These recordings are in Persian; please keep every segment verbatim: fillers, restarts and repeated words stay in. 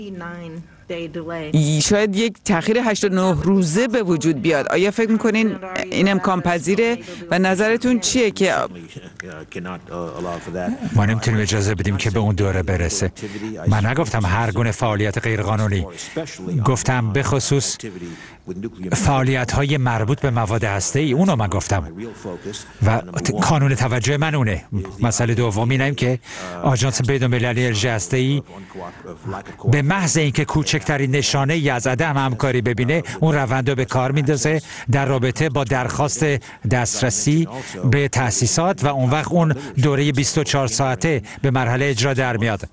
شاید یک تأخیر هشتاد و نه روزه به وجود بیاد. آیا فکر میکنین این امکان پذیره و نظرتون چیه که ما نمیتونیم اجازه بدیم که به اون دوره برسه؟ من نگفتم هر گونه فعالیت غیرقانونی، گفتم به خصوص فعالیت های مربوط به مواد هسته‌ای، اونو من گفتم و کانون توجه من اونه. مسئله دوم اینه که آژانس بین‌المللی انرژی هسته‌ای به محض اینکه کوچکترین نشانه ای از عدم همکاری ببینه اون روند رو به کار میندازه در رابطه با درخواست دسترسی به تأسیسات و اون وقت اون دوره بیست و چهار ساعته به مرحله اجرا در میاد.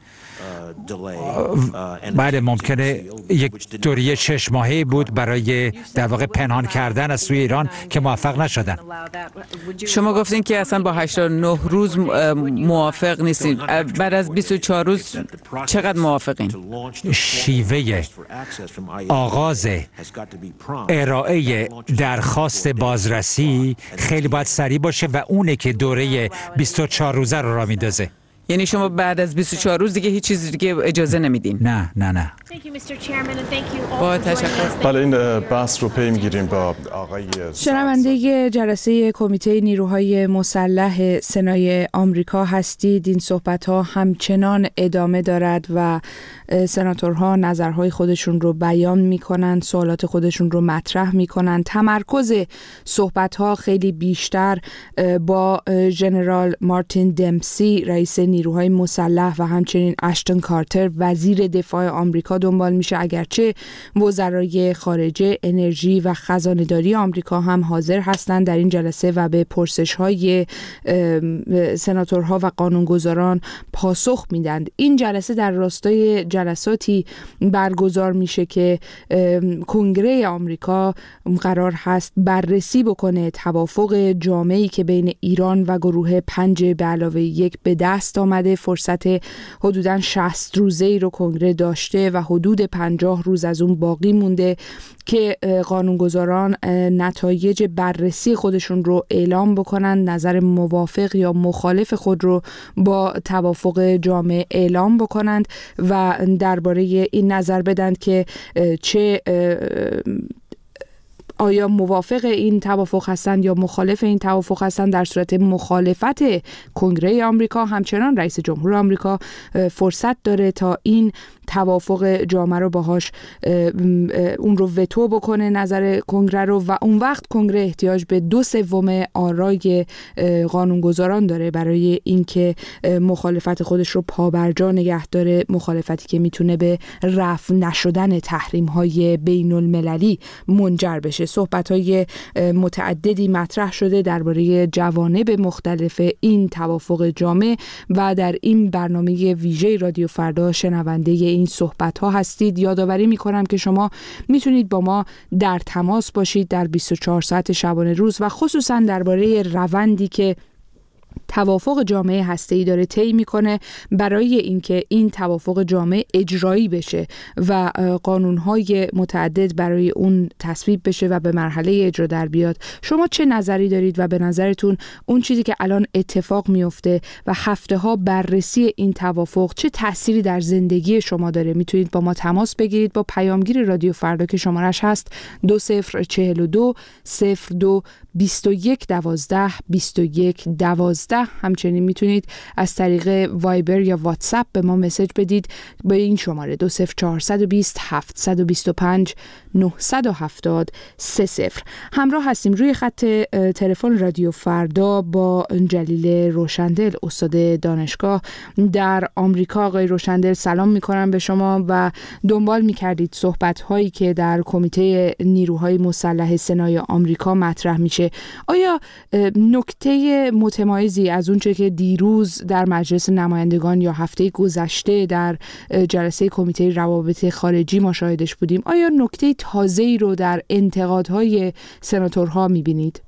بله، ممکنه یک دوره شش ماهه بود برای در واقع پنهان کردن از سوی ایران که موفق نشدن. شما گفتین که اصلا با هشتاد و نه روز موافق نیستین. بعد از بیست و چهار روز چقدر موافقین؟ شیوه آغاز ارائه درخواست بازرسی خیلی باید سریع باشه و اونه که دوره بیست و چهار روزه رو را میندازه. یعنی شما بعد از بیست و چهار روز دیگه هیچ چیز دیگه اجازه نمیدین؟ نه نه نه. با تشکر. حالا این بحث رو پی میگیریم با آقای شنونده جلسه کمیته نیروهای مسلح سنای آمریکا هستید. این صحبت ها همچنان ادامه دارد و سناتورها نظرهای خودشون رو بیان میکنن، سوالات خودشون رو مطرح میکنن. تمرکز صحبت ها خیلی بیشتر با ژنرال مارتین دمپسی رئیس نیروهای مسلح و همچنین اشتون کارتر وزیر دفاع آمریکا دنبال میشه، اگرچه وزرای خارجه، انرژی و خزانه‌داری آمریکا هم حاضر هستند در این جلسه و به پرسش‌های سناتورها و قانونگذاران پاسخ میدند. این جلسه در راستای جلساتی برگزار میشه که کنگره آمریکا قرار هست بررسی بکنه توافق جامعی که بین ایران و گروه پنج به علاوه یک به دست آمده. فرصت حدوداً شصت روزه‌ای رو کنگره داشته و حدود پنجاه روز از اون باقی مونده که قانونگذاران نتایج بررسی خودشون رو اعلام بکنن، نظر موافق یا مخالف خود رو با توافق جامع اعلام بکنند و درباره این نظر بدن که چه آیا موافق این توافق هستند یا مخالف این توافق هستند. در صورت مخالفت کنگره آمریکا همچنان رئیس جمهور آمریکا فرصت داره تا این توافق جامعه رو باهاش اون رو وتو بکنه، نظر کنگره رو، و اون وقت کنگره احتیاج به دو سوم آرای قانونگذاران داره برای اینکه مخالفت خودش رو پابرجا نگه داره، مخالفتی که میتونه به رفع نشدن تحریم های بین المللی منجر بشه. صحبت های متعددی مطرح شده درباره جوانب مختلف این توافق جامع و در این برنامه ویژه رادیو فردا شنونده این صحبت ها هستید. یادآوری میکنم که شما میتونید با ما در تماس باشید در بیست و چهار ساعت شبانه روز و خصوصا درباره روندی که توافق جامعه هسته‌ای داره طی میکنه برای اینکه این توافق جامعه اجرایی بشه و قانون‌های متعدد برای اون تصویب بشه و به مرحله اجرا در بیاد. شما چه نظری دارید و به نظرتون اون چیزی که الان اتفاق میفته و هفته‌ها بررسی این توافق چه تأثیری در زندگی شما داره؟ میتونید با ما تماس بگیرید با پیامگیر رادیو فردا که شمارش هست دو صفر چهل و دو صفر دو بیست و یک دوازده بیست و یک دوازده. همچنین میتونید از طریق وایبر یا واتساپ به ما مسیج بدید به این شماره دو صفر چهارصد و بیست هفتصد و بیست و پنج نهصد و هفتاد سه صفر. همراه هستیم روی خط تلفن رادیو فردا با جلیل روشندل، استاد دانشگاه در آمریکا. آقای روشندل سلام میکنم به شما و دنبال میکردید صحبت هایی که در کمیته نیروهای مسلح سنای آمریکا مطرح میشه. آیا نکته متمایزی از اون چه که دیروز در مجلس نمایندگان یا هفته گذشته در جلسه کمیته روابط خارجی ما شاهدش بودیم، آیا نکته تازه‌ای رو در انتقادهای سناتورها می‌بینید؟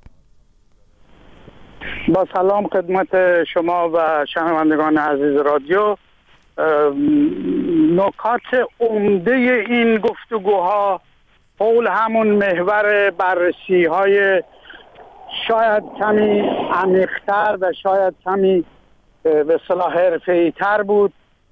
با سلام خدمت شما و شنوندگان عزیز رادیو. نکات عمده این گفتگوها حول همون محور بررسی‌های شاید کمی عمیق‌تر و شاید کمی به اصطلاح حرفه‌ای‌تر بود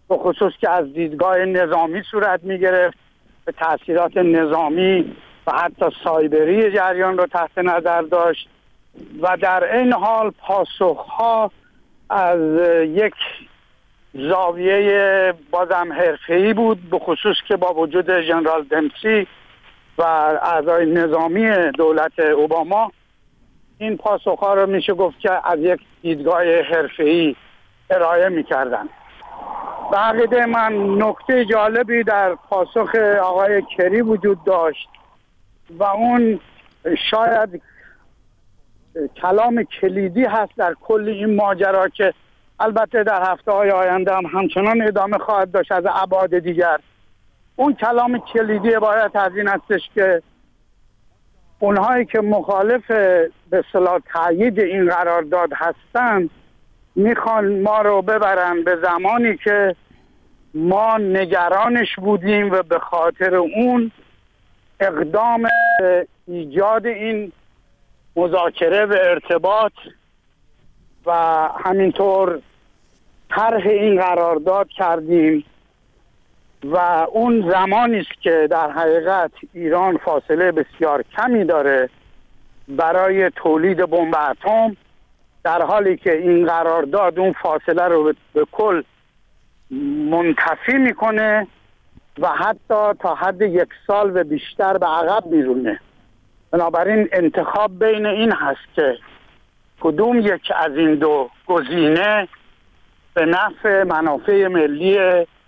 به خصوص که از دیدگاه نظامی صورت می گرفت، به تأثیرات نظامی و حتی سایبری جریان رو تحت نظر داشت و در این حال پاسخها از یک زاویه بازم حرفه‌ای بود، به خصوص که با وجود ژنرال دمسی و اعضای نظامی دولت اوباما این پاسخها رو میشه گفت که از یک دیدگاه حرفه‌ای ارائه میکردن. به عقیده من نکته جالبی در پاسخ آقای کری وجود داشت و اون شاید کلام کلیدی هست در کل این ماجرا که البته در هفته های آینده هم همچنان ادامه خواهد داشت از ابعاد دیگر. اون کلام کلیدی عبارت از این هستش که اونهایی که مخالف به اصطلاح تایید این قرارداد هستن میخوان ما رو ببرن به زمانی که ما نگرانش بودیم و به خاطر اون اقدام ایجاد این مذاکره و ارتباط و همینطور طرح این قرارداد کردیم و اون زمانی است که در حقیقت ایران فاصله بسیار کمی داره برای تولید بمب اتم، در حالی که این قرارداد اون فاصله رو به کل منتفی میکنه و حتی تا حد یک سال و بیشتر به عقب میرونه. بنابراین انتخاب بین این هست که کدوم یک از این دو گزینه به نفع منافع ملی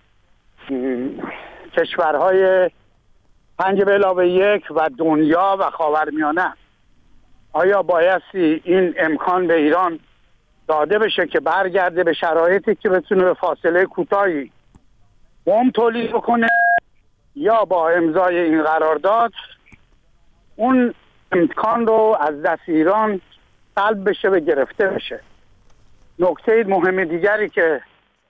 کشورهای پنج به علاوه یک و دنیا و خاورمیانه. آیا بایستی این امکان به ایران داده بشه که برگرده به شرایطی که بتونه به فاصله کوتاهی بمب تولید بکنه، یا با امضای این قرارداد اون امکان رو از دست ایران سلب بشه و گرفته بشه؟ نکته مهم دیگری که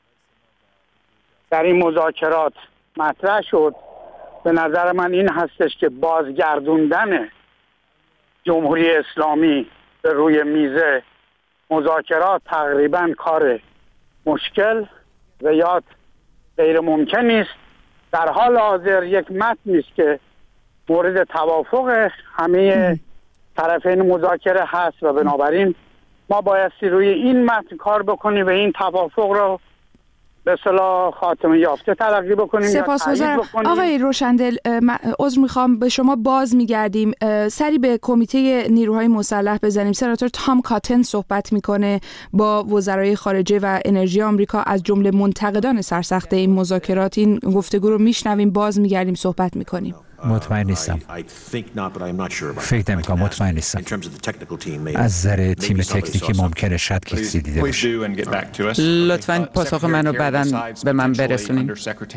در این مذاکرات مطرح شد به نظر من این هستش که بازگردوندن جمهوری اسلامی به روی میز مذاکرات تقریبا کار مشکل و یا غیر ممکن است. در حال حاضر یک متنی است که مورد توافق همه طرفین مذاکره هست و بنابراین ما بایستی روی این متن کار بکنیم و این توافق رو به اصطلاح خاتمه یافته تلقی بکنیم. سپاسگزارم آقای روشندل. عذر میخوام به شما باز میگردیم، سری به کمیته نیروهای مسلح بزنیم. سناتور تام کاتن صحبت میکنه با وزرای خارجه و انرژی آمریکا، از جمله منتقدان سرسخت این مذاکرات. این گفتگو رو میشنویم، باز میگردیم صحبت میکنیم. مطمئن نیستم. فکر نمی کنم، مطمئن نیستم. از نظر تیم تکنیکی ممکنه شاید که چیزی دیده باشه. لطفاً پاسخ منو بعداً به من برسونید.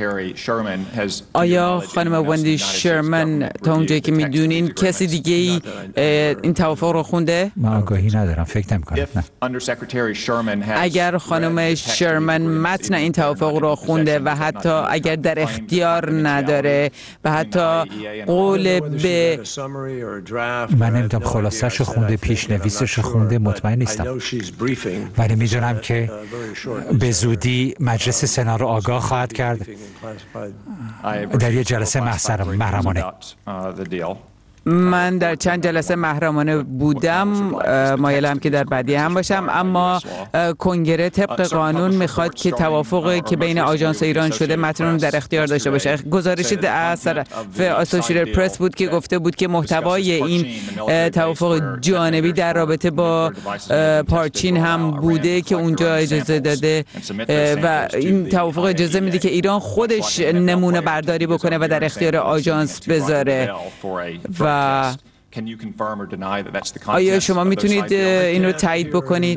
آیا خانم وندی شرمن تا اونجایی که میدونین کسی دیگه ای این توافق رو خونده؟ من آگاهی ندارم، فکر نمی کنم. نه. اگر خانم شرمن متن این توافق رو خونده و حتی اگر در اختیار نداره و حتی قول به من نمیدونم خلاصش خونده، پیشنویسش خونده، مطمئن نیستم، ولی میدونم که به زودی مجلس سنا رو آگاه خواهد کرد در یه جلسه محرمانه. من در چند جلسه محرمانه بودم، مایلم که در بعدی هم باشم، اما کنگره طبق قانون میخواد که توافقی که بین آژانس ایران شده متن در اختیار داشته باشه. گزارشی از طرف اسوسییتد پرس بود که گفته بود که محتوای این توافق جانبی در رابطه با پارچین هم بوده که اونجا اجازه داده و این توافق اجازه میده که ایران خودش نمونه برداری بکنه و در اختیار آژانس بذاره. و آیا شما میتونید این رو تایید بکنید؟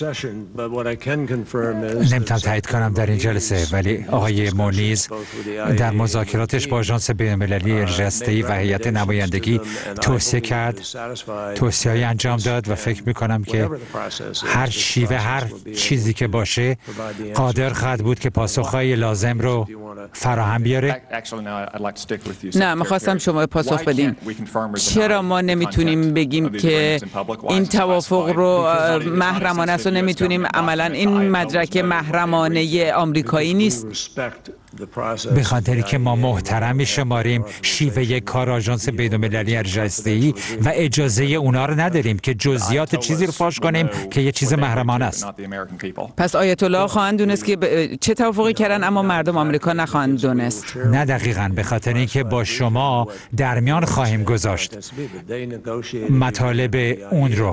نمیتونم تایید کنم در این جلسه، ولی آقای مونیز در مذاکراتش با آژانس بین‌المللی انرژی هسته‌ای و هیئت نمایندگی توصیه کرد، توصیه‌ای انجام داد و فکر میکنم که هر شیوه، هر چیزی که باشه قادر خواهد بود که پاسخهای لازم رو فراهم بیاره. نه، میخواستم شما پاسخ بدین. چرا ما ما نمیتونیم بگیم که این توافق رو محرمانه است و نمیتونیم عملا این مدرک محرمانه آمریکایی نیست. به خاطری که ما محترم می‌شماریم شیوه کار آژانس بین‌المللی انرژی هسته‌ای و اجازه اونا رو نداریم که جزئیات چیزی رو فاش کنیم که یه چیز محرمانه است. پس آیت الله خواهند دونست که چه توافقی کردن اما مردم آمریکا نخواهند دونست. نه دقیقاً، به خاطر اینکه با شما در میان خواهیم گذاشت مطالب اون رو.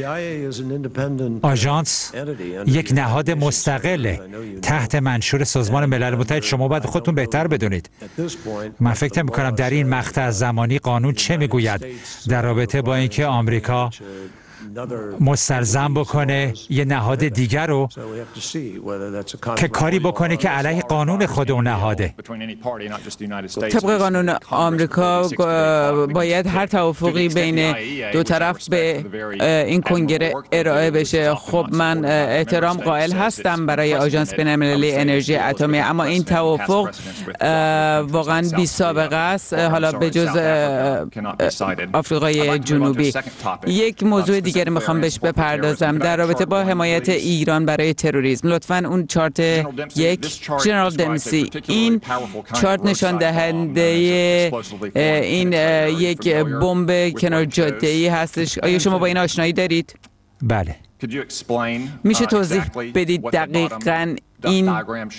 آژانس یک نهاد مستقله تحت منشور سازمان ملل متحد. شما باید خودتون بهتر بدونید. من فکر می‌کنم در این مقطع زمانی قانون چه میگوید در رابطه با اینکه آمریکا مستلزم بکنه یه نهاد دیگر رو که کاری بکنه که علیه قانون خود اون نهاده. طبق قانون آمریکا باید هر توافقی بین دو طرف به این کنگره ارائه بشه. خب من احترام قائل هستم برای آژانس بین‌المللی انرژی اتمی، اما این توافق واقعا بی سابقه است، حالا به جز آفریقای جنوبی. یک موضوع دیگر میخوام بهش بپردازم در رابطه با حمایت ایران برای تروریسم. لطفاً اون چارت یک، جنرال دمسی، این چارت نشان دهنده این یک بمب کنار جاده‌ای هستش. آیا شما با این آشنایی دارید؟ بله. میشه توضیح بدید دقیقاً این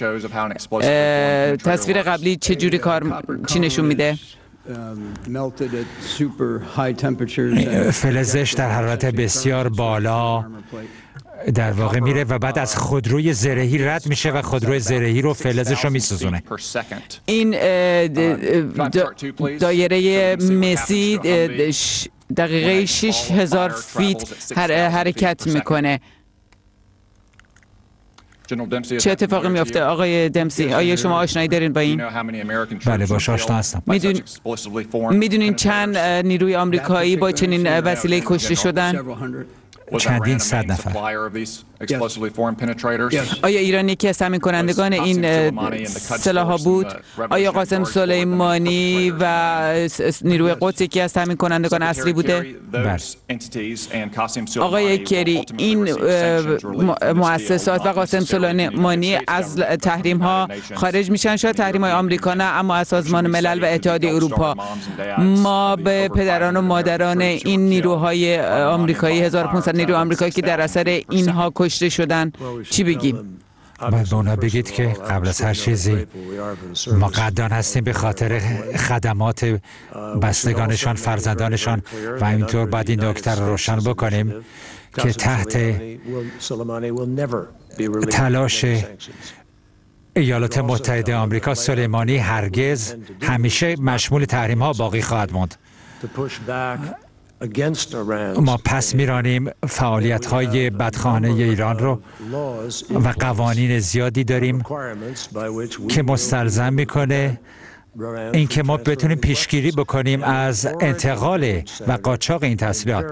تصویر قبلی چه جوری کار چی نشون میده؟ فلزش در حرارت بسیار بالا در واقع میره و بعد از خودروی زرهی رد میشه و خودروی زرهی رو فلزش رو میسوزونه. این دایره مسی دقیقه شش هزار فیت حرکت میکنه. چه اتفاقی میفته آقای دمسی؟ آیا شما آشنایی دارین با این؟ بله باش آشنا هستم. میدونین چند نیروی آمریکایی با چنین وسیله کشته شدن؟ چندین صد نفر. آیا ایران یکی از تامین کنندگان این سلاح‌ها بود؟ آیا قاسم سلیمانی و نیروی قدس یکی از تامین کنندگان اصلی بوده؟ بله. آقای کری، این مؤسسات و قاسم سلیمانی از تحریم‌ها خارج میشن، شاید تحریم‌های آمریکا نه، اما از سازمان ملل و اتحادیه اروپا. ما به پدران و مادران این نیروهای آمریکایی، هزار و پانصد نیروی آمریکایی که در اثر اینها کشته شدن چی بگیم؟ باید به اونا بگید که قبل از هر چیزی ما قدردان هستیم به خاطر خدمات بستگانشان، فرزندانشان و اینطور باید این نکته رو روشن بکنیم که تحت تلاش ایالات متحده آمریکا سلیمانی هرگز همیشه مشمول تحریم ها باقی خواهد ماند. ما پس میرانیم فعالیت های بدخواهانه ایران رو و قوانین زیادی داریم که مستلزم میکنه اینکه ما بتونیم پیشگیری بکنیم از انتقال و قاچاق این تسلیحات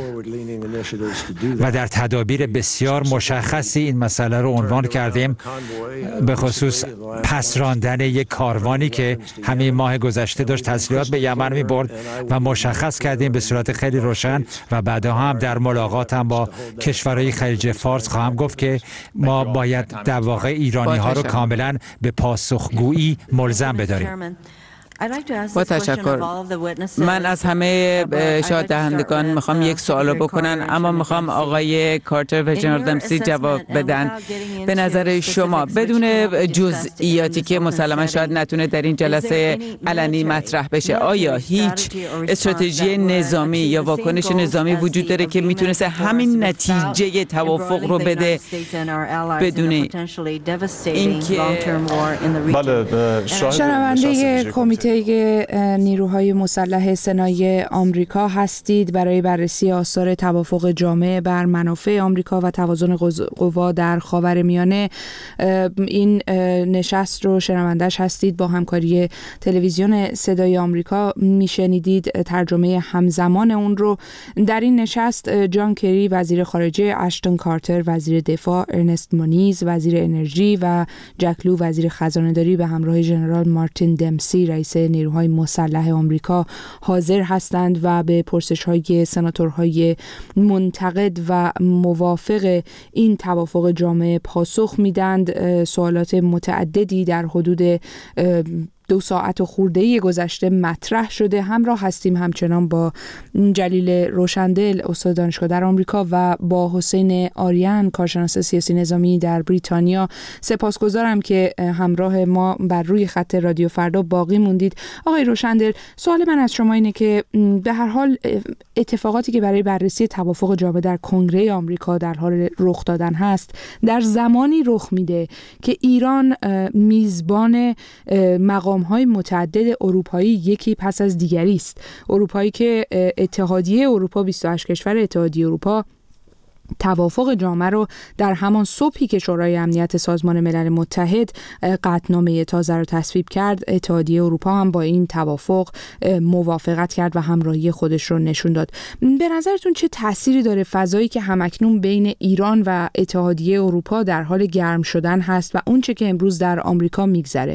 و در تدابیر بسیار مشخصی این مسئله رو عنوان کردیم، به خصوص پس راندن یک کاروانی که همین ماه گذشته داشت تسلیحات به یمن می برد و مشخص کردیم به صورت خیلی روشن و بعدها هم در ملاقاتم با کشورهای خلیج فارس خواهم گفت که ما باید در واقع ایرانی ها رو کاملا به پاسخگویی ملزم بداریم. با تشکر. من از همه شاهد دهندگان میخوام یک سوال بکنن، اما میخوام آقای کارتر و جنرال دمسی جواب بدن. به نظر شما بدون جزئیاتی که مسلما شاید نتونه در این جلسه علنی مطرح بشه، آیا هیچ استراتژی نظامی یا واکنش نظامی وجود داره که میتونسته همین نتیجه توافق رو بده بدون اینکه بله شنونده کمیته نیروهای مسلح سنای آمریکا هستید برای بررسی آثار توافق جامع بر منافع آمریکا و توازن قوا در خاورمیانه. این نشست رو شنوندش هستید با همکاری تلویزیون صدای آمریکا، میشنیدید ترجمه همزمان اون رو. در این نشست جان کری وزیر خارجه، اشتون کارتر وزیر دفاع، ارنست مونیز وزیر انرژی و جک لو وزیر خزانه‌داری به همراه ژنرال مارتین دمسی رئیس کمیته نیروهای مسلح آمریکا حاضر هستند و به پرسش‌های سناتورهای منتقد و موافق این توافق جامع پاسخ میدند. سوالات متعددی در حدود دو ساعت و خورده‌ای گذشته مطرح شده. همراه هستیم همچنان با جلیل روشندل، استاد دانشگاه در آمریکا، و با حسین آریان، کارشناس سیاسی نظامی در بریتانیا. سپاسگزارم که همراه ما بر روی خط رادیو فردا باقی موندید. آقای روشندل، سوال من از شما اینه که به هر حال اتفاقاتی که برای بررسی توافق جامع در کنگره آمریکا در حال رخ دادن هست، در زمانی رخ میده که ایران میزبان مقام های متعدد اروپایی یکی پس از دیگری است. اروپایی که اتحادیه اروپا، بیست و هشت کشور اتحادیه اروپا توافق جامع رو در همان صبحی که شورای امنیت سازمان ملل متحد قطعنامه تازه رو تصویب کرد، اتحادیه اروپا هم با این توافق موافقت کرد و همراهی خودش رو نشون داد. به نظرتون چه تأثیری داره فضایی که همکنون بین ایران و اتحادیه اروپا در حال گرم شدن هست و اون چه که امروز در آمریکا میگذره؟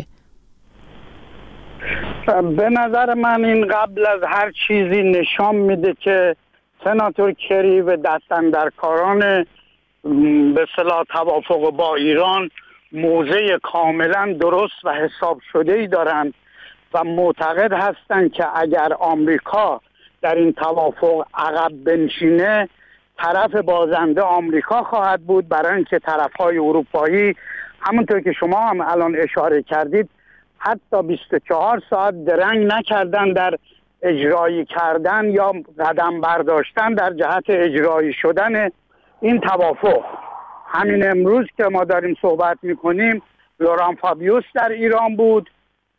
به نظر من این قبل از هر چیزی نشان میده که سناتور کری و دستاندرکاران به اصطلاح توافق با ایران موضع کاملا درست و حساب شده‌ای دارند و معتقد هستند که اگر آمریکا در این توافق عقب بنشینه، طرف بازنده آمریکا خواهد بود، برای اینکه طرف‌های اروپایی همونطور که شما هم الان اشاره کردید حتی بیست و چهار ساعت درنگ نکردن در اجرایی کردن یا قدم برداشتن در جهت اجرایی شدن این توافق. همین امروز که ما داریم صحبت میکنیم لوران فابیوس در ایران بود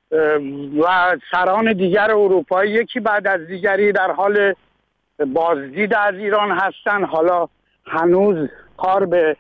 و سران دیگر اروپایی یکی بعد از دیگری در حال بازدید از ایران هستن. حالا هنوز کار به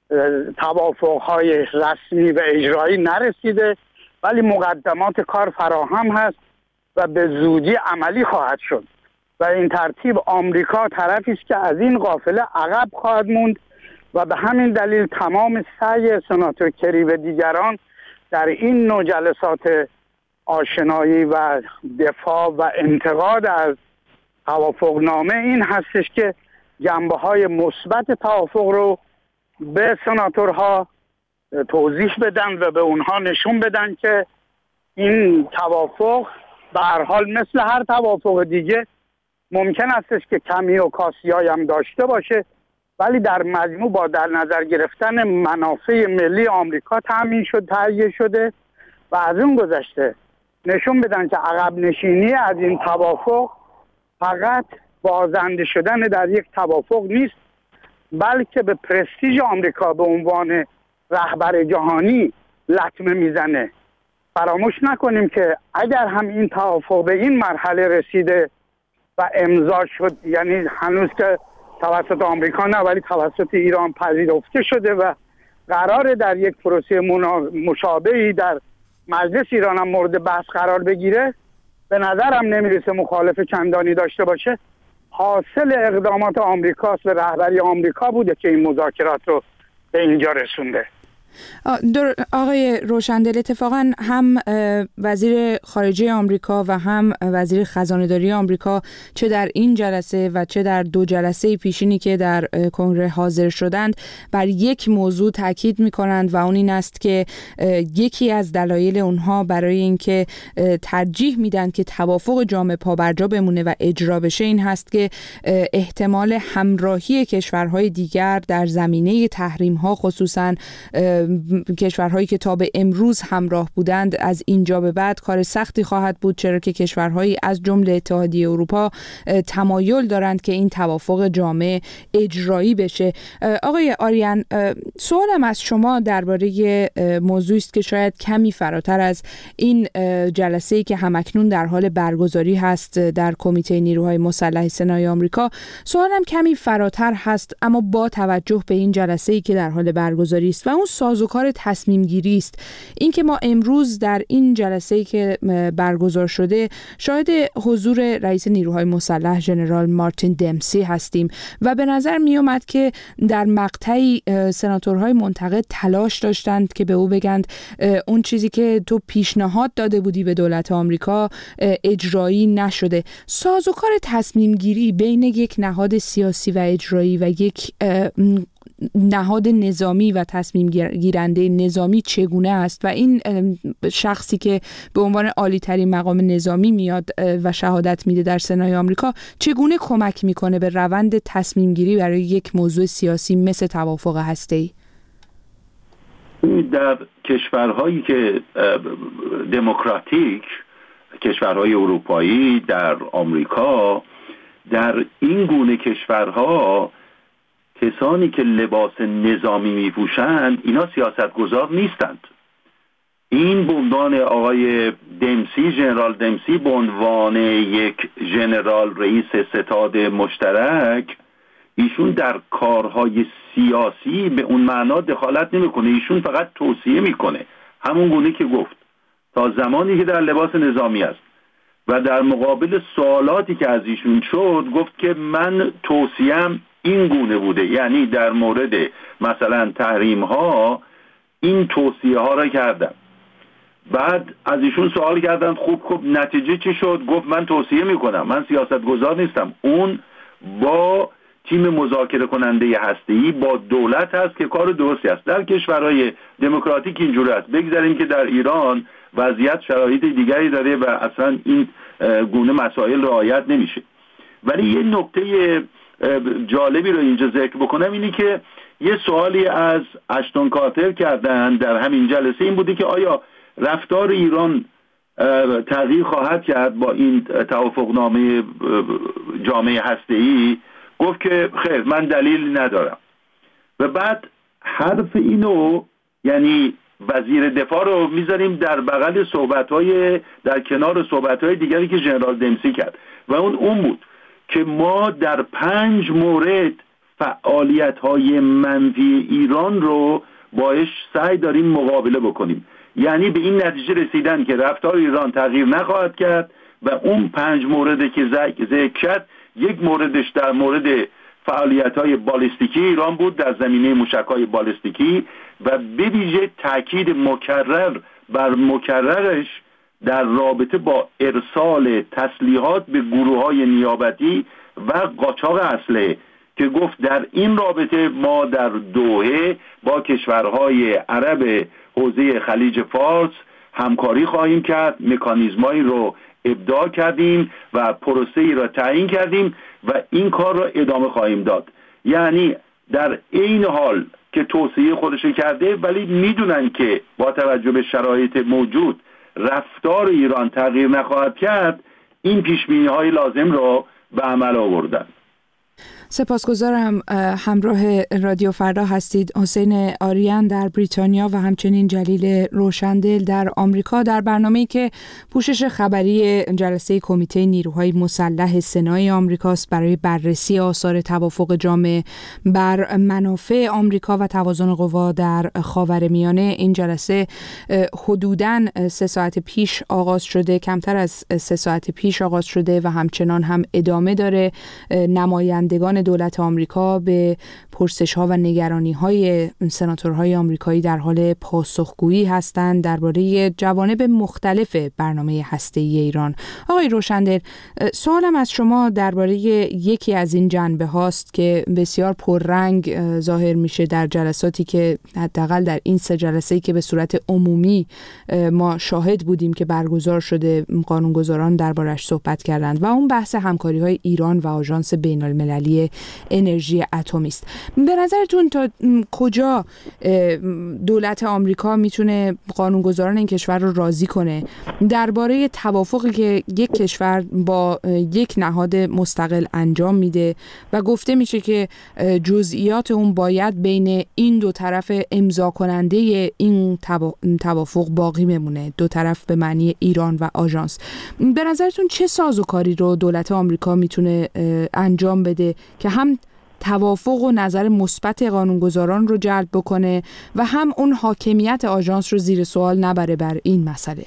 توافقهای رسمی و اجرایی نرسیده، ولی مقدمات کار فراهم هست و به زودی عملی خواهد شد و این ترتیب آمریکا طرفی است که از این قافله عقب خواهد موند و به همین دلیل تمام سعی سناتور کری و دیگران در این نوع جلسات آشنایی و دفاع و انتقاد از توافقنامه این هستش که جنبه‌های مثبت توافق رو به سناتورها توضیح بدن و به اونها نشون بدن که این توافق به هر حال مثل هر توافق دیگه ممکن استش که کمی و کاسی‌هایی هم داشته باشه، ولی در مجموع با در نظر گرفتن منافع ملی آمریکا تامین شد تهیه شده و از اون گذشته نشون بدن که عقب نشینی از این توافق فقط بازنده شدن در یک توافق نیست، بلکه به پرستیژ آمریکا به عنوان رهبر جهانی لطمه میزنه. فراموش نکنیم که اگر هم این توافق به این مرحله رسیده و امضا شد، یعنی هنوز که توسط آمریکا نه ولی توسط ایران پذیرفته شده و قراره در یک پروسه مشابهی در مجلس ایران هم مورد بحث قرار بگیره، به نظرم نمیرسه مخالف چندانی داشته باشه. حاصل اقدامات آمریکاست و رهبری آمریکا بوده که این مذاکرات رو به اینجا رسونده. آقای روشندل، اتفاقا هم وزیر خارجه آمریکا و هم وزیر خزانه‌داری آمریکا چه در این جلسه و چه در دو جلسه پیشینی که در کنگره حاضر شدند بر یک موضوع تاکید می‌کنند و اون این است که یکی از دلایل اونها برای اینکه ترجیح میدن که توافق جامع پابرجا بمونه و اجرا بشه این هست که احتمال همراهی کشورهای دیگر در زمینه تحریم‌ها، خصوصاً کشورهایی که تا به امروز همراه بودند، از اینجا به بعد کار سختی خواهد بود، چرا که کشورهایی از جمله اتحادیه اروپا تمایل دارند که این توافق جامع اجرایی بشه. آقای آریان، سوالم از شما درباره موضوعی است که شاید کمی فراتر از این جلسه‌ای که همکنون در حال برگزاری هست در کمیته نیروهای مسلح سنای آمریکا، سوالم کمی فراتر هست اما با توجه به این جلسه‌ای که در حال برگزاری است و اون سازوکار تصمیم گیری است. این که ما امروز در این جلسه‌ای که برگزار شده شاهد حضور رئیس نیروهای مسلح ژنرال مارتین دمسی هستیم و به نظر می اومد که در مقطعی سناتورهای منتقد تلاش داشتند که به او بگند اون چیزی که تو پیشنهاد داده بودی به دولت آمریکا اجرایی نشده. سازوکار تصمیم گیری بین یک نهاد سیاسی و اجرایی و یک نهاد نظامی و تصمیم گیرنده نظامی چگونه است و این شخصی که به عنوان عالی ترین مقام نظامی میاد و شهادت میده در سنای آمریکا چگونه کمک میکنه به روند تصمیم گیری برای یک موضوع سیاسی مثل توافق هسته‌ای؟ در کشورهایی که دموکراتیک، کشورهای اروپایی، در آمریکا، در این گونه کشورها کسانی که لباس نظامی میپوشند اینا سیاستگزار نیستند. این به عنوان آقای دمسی، ژنرال دمسی، به عنوان یک ژنرال رئیس ستاد مشترک، ایشون در کارهای سیاسی به اون معنا دخالت نمیکنه، ایشون فقط توصیه میکنه، همون گونه که گفت تا زمانی که در لباس نظامی است. و در مقابل سوالاتی که از ایشون شد گفت که من توصیه‌ام این گونه بوده، یعنی در مورد مثلا تحریم ها این توصیه ها را کردم. بعد از ایشون سوال کردن خوب خوب نتیجه چی شد؟ گفت من توصیه میکنم، من سیاستگزار نیستم، اون با تیم مذاکره کننده هسته‌ای با دولت هست که کار درستی است. در کشورهای دموکراتیک اینجوری است. بگذاریم که در ایران وضعیت شرایط دیگری داره و اصلا این گونه مسائل رعایت نمیشه. ولی یه نکته جالبی رو اینجا ذکر بکنم، اینی که یه سوالی از اشتون کارتر کردن در همین جلسه، این بوده که آیا رفتار ایران تغییر خواهد کرد با این توافقنامه جامعه هسته‌ای؟ گفت که خیر، من دلیل ندارم. و بعد حرف اینو، یعنی وزیر دفاع رو میذاریم در بغل صحبت‌های، در کنار صحبت‌های دیگری که ژنرال دمسی کرد و اون اون بود که ما در پنج مورد فعالیت‌های منفی ایران رو باش سعی داریم مقابله بکنیم. یعنی به این نتیجه رسیدن که رفتار ایران تغییر نخواهد کرد و اون پنج مورد که ذکر کرد، یک موردش در مورد فعالیت‌های بالستیکی ایران بود در زمینه موشک‌های بالستیکی و به ویژه تاکید مکرر بر مکررش در رابطه با ارسال تسلیحات به گروه‌های نیابتی و قاچاق اسلحه، که گفت در این رابطه ما در دوحه با کشورهای عرب حوزه خلیج فارس همکاری خواهیم کرد، مکانیزمایی رو ابداع کردیم و پروسه‌ای را تعیین کردیم و این کار را ادامه خواهیم داد. یعنی در این حال که توصیه خودش کرده، ولی میدونن که با توجه به شرایط موجود رفتار ایران تغییر نخواهد کرد، این پیش‌بینی‌های لازم را به عمل آوردن. سپاسگزارم. همراه رادیو فردا هستید. حسین آریان در بریتانیا و همچنین جلیل روشندل در آمریکا در برنامه‌ای که پوشش خبری جلسه کمیته نیروهای مسلح سنای آمریکاست برای بررسی آثار توافق جامع بر منافع آمریکا و توازن قوا در خاورمیانه. این جلسه حدوداً سه ساعت پیش آغاز شده، کمتر از سه ساعت پیش آغاز شده و همچنان هم ادامه داره. نمایندگان دولت آمریکا به پرسش‌ها و نگرانی‌های سناتورهای آمریکایی در حال پاسخگویی هستند درباره جوانب مختلف برنامه هسته‌ای ایران. آقای روشندل، سوالم از شما درباره یکی از این جنبه هاست که بسیار پررنگ ظاهر میشه در جلساتی که حداقل در این سه جلسه‌ای که به صورت عمومی ما شاهد بودیم که برگزار شده، قانونگذاران دربارش صحبت کردند و اون بحث همکاری‌های ایران و آژانس بین‌المللی انرژی اتمی است. به نظرتون تا کجا دولت آمریکا میتونه قانونگذاران این کشور رو راضی کنه درباره توافقی که یک کشور با یک نهاد مستقل انجام میده و گفته میشه که جزئیات اون باید بین این دو طرف امضا کننده این توافق باقی بمونه، دو طرف به معنی ایران و آژانس. به نظرتون چه سازوکاری رو دولت آمریکا میتونه انجام بده که هم توافق و نظر مثبت قانونگذاران رو جلب بکنه و هم اون حاکمیت آژانس رو زیر سوال نبره بر این مسئله؟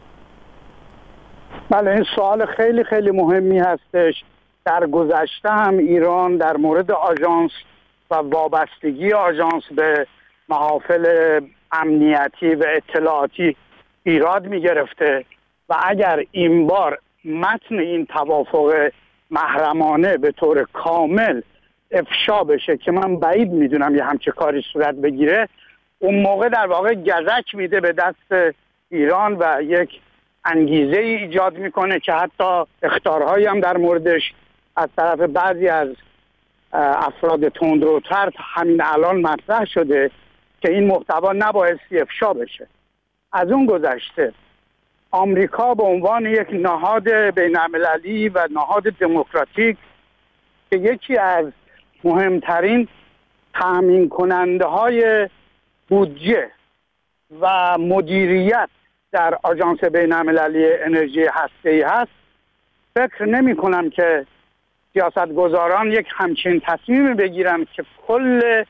بله، این سوال خیلی خیلی مهمی هستش. در گذشته هم ایران در مورد آژانس و وابستگی آژانس به محافل امنیتی و اطلاعاتی ایراد می گرفته و اگر این بار متن این توافق محرمانه به طور کامل افشا بشه که من بعید میدونم یه همچه کاری صورت بگیره، اون موقع در واقع گزک میده به دست ایران و یک انگیزه ای ایجاد میکنه که حتی اخطارهایی هم در موردش از طرف بعضی از افراد تندروتر همین الان مطرح شده که این محتوا نبایستی افشا بشه. از اون گذشته آمریکا به عنوان یک نهاد بین‌المللی و نهاد دموکراتیک که یکی از مهمترین تامین کننده های بودجه و مدیریت در آژانس بین‌المللی انرژی هسته‌ای هست، فکر نمی کنم که سیاستگزاران یک همچین تصمیم بگیرن که کل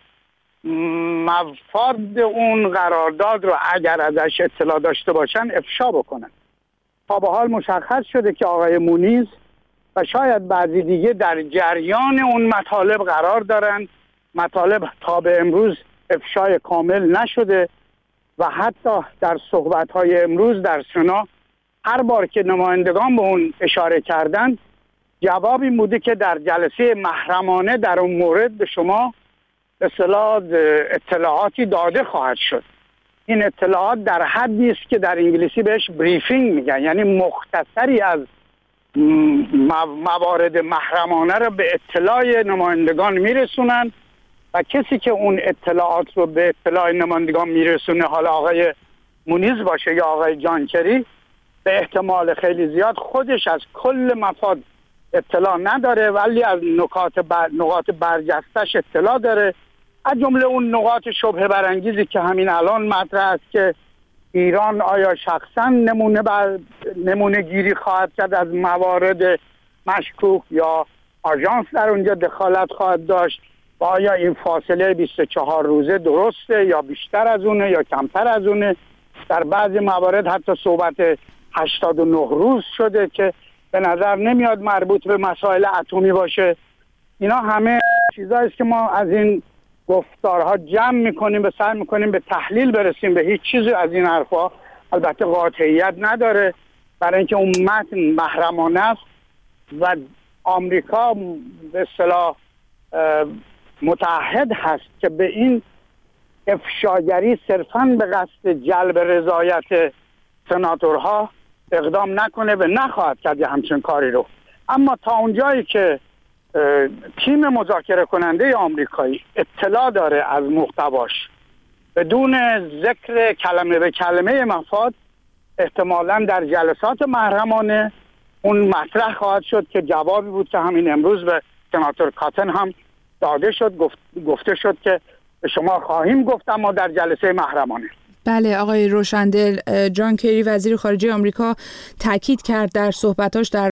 مفاد اون قرارداد رو اگر ازش اطلاع داشته باشن افشا بکنن. تا به حال مشخص شده که آقای مونیز و شاید بعضی دیگه در جریان اون مطالب قرار دارن. مطالب تا به امروز افشای کامل نشده و حتی در صحبت‌های امروز در سنا هر بار که نمایندگان به اون اشاره کردن، جواب این بوده که در جلسه محرمانه در اون مورد به شما به اصطلاح اطلاعاتی داده خواهد شد. این اطلاعات در حدی است که در انگلیسی بهش بریفینگ میگن، یعنی مختصری از موارد محرمانه رو به اطلاع نمایندگان میرسونن و کسی که اون اطلاعات رو به اطلاع نمایندگان میرسونه، حالا آقای مونیز باشه یا آقای جان کری، به احتمال خیلی زیاد خودش از کل مفاد اطلاع نداره ولی از نکات بر... نقاط برجستش اطلاع داره، از جمله اون نقاط شبهه برانگیزی که همین الان مطرح است که ایران آیا شخصا نمونه بر نمونه گیری خواهد کرد از موارد مشکوک یا آژانس در اونجا دخالت خواهد داشت و آیا این فاصله بیست و چهار روزه درسته یا بیشتر از اونه یا کمتر از اونه. در بعضی موارد حتی صحبت هشتاد و نه روز شده که به نظر نمیاد مربوط به مسائل اتمی باشه. اینا همه چیزایی است که ما از این گفتارها جمع میکنیم و سعی میکنیم به تحلیل برسیم. به هیچ چیزی از این حرفا البته قاطعیت نداره برای اینکه اون متن محرمانه است و آمریکا به اصطلاح متعهد هست که به این افشاگری صرفاً به قصد جلب رضایت سناتورها اقدام نکنه و نخواهد کرد یه همچین کاری رو. اما تا اونجایی که تیم مذاکره کننده آمریکایی اطلاع داره از محتواش بدون ذکر کلمه به کلمه مفاد، احتمالاً در جلسات محرمانه اون مطرح خواهد شد که جوابی بود که همین امروز به سناتور کاتن هم داده شد، گفت، گفته شد که به شما خواهیم گفت اما در جلسه محرمانه. بله آقای روشندل، جان کری وزیر خارجه آمریکا تاکید کرد در صحبتاش در